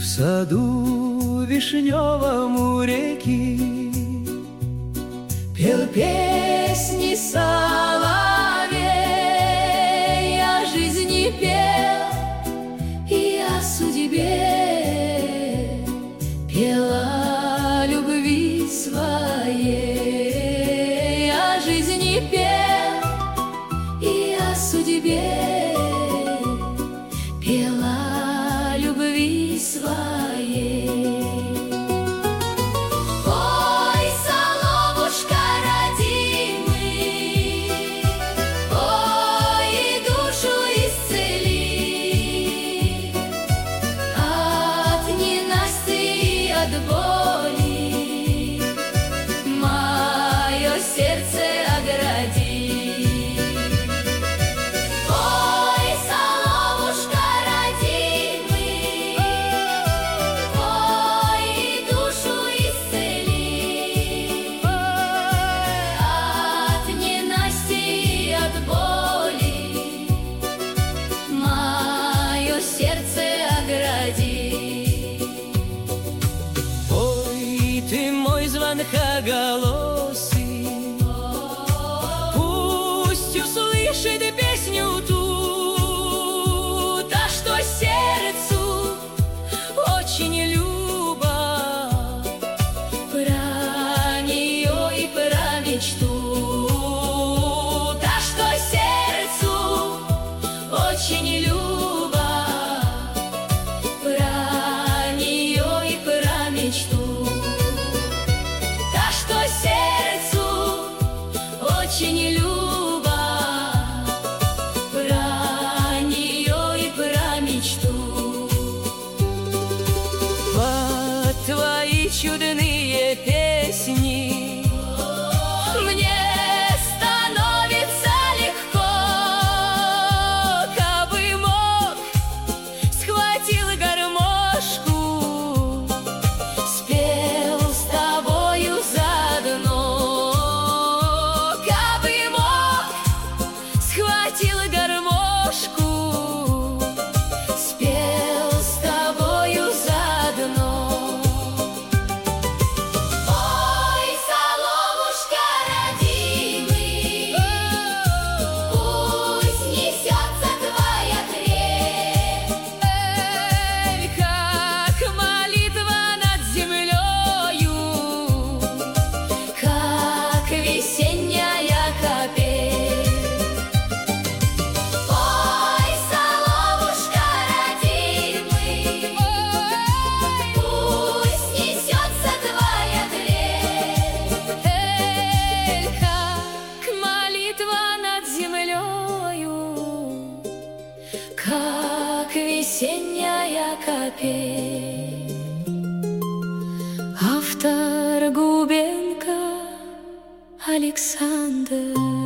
В саду вишневом у реки пел песни соловей, о жизни пел и о судьбе, пел о любви своей, о жизни пел и о судьбе, пел о любви своей. Ой, соловушка родимый, ой, и душу исцели от ненасти и от боли, мое сердце огради. Звонкоголосый, пусть услышит песню ту, та, что сердцу очень люба, про нее и про мечту, та, что сердцу очень люба, про нее и про мечту. Очень люба, про нее и про мечту. Под твои чудные песни мне становится легко, кабы мог, схватил гармошку, спел с тобою заодно. Схватил гармошку, спел с тобою заодно. Ой, соловушка родимый, пусть несется твоя трель, как молитва над землею, как весенняя капель. Как весенняя капель. Автор Губенко Александр.